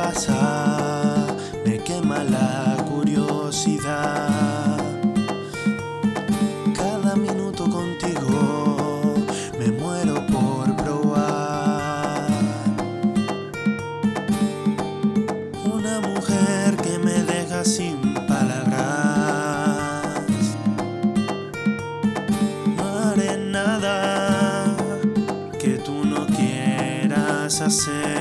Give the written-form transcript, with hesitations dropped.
pasa, me quema la curiosidad. Cada minuto contigo me muero por probar. Una mujer que me deja sin palabras. No haré nada que tú no quieras hacer.